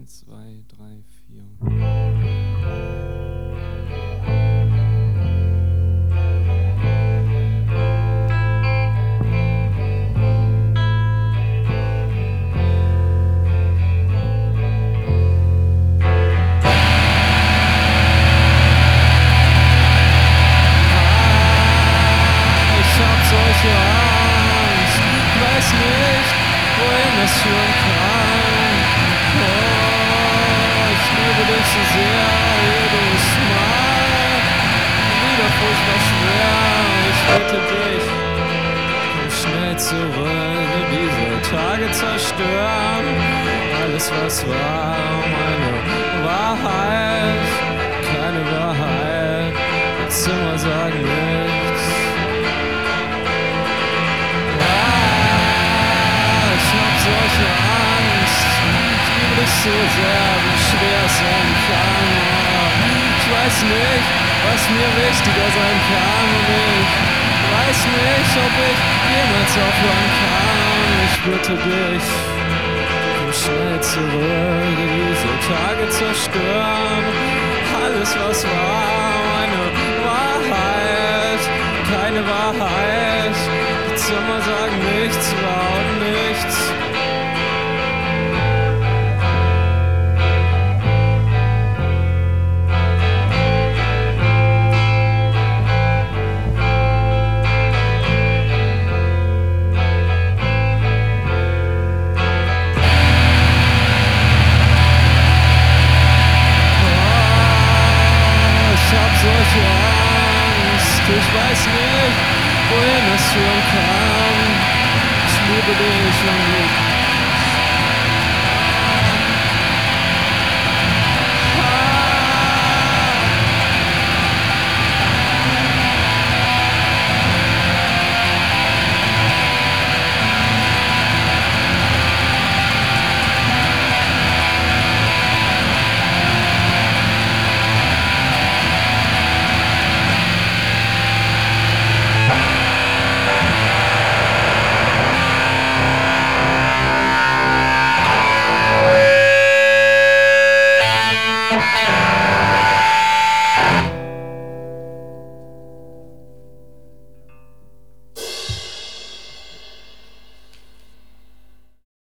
1, 2, 3, 4. Solche Angst, weiß nicht, wohin das führen kann. Oh, ich liebe dich so sehr, jedes Mal. Wieder furchtbar schwer, ich bitte dich, komm schnell zurück, diese Tage zerstören. Alles was war, meine Wahrheit, keine Wahrheit, Zimmer sagen nichts. Solche Angst, ich liebe dich so sehr, wie schwer es sein kann. Ich weiß nicht, was mir wichtiger sein kann. Und ich weiß nicht, ob ich jemals aufhören kann. Ich bitte dich, komm schnell zurück, diese Tage zerstören. Alles was war, meine Wahrheit, keine Wahrheit. Die Zimmer sagen nichts, überhaupt nichts. Ich hab solche Angst, ich weiß nicht, wohin das führen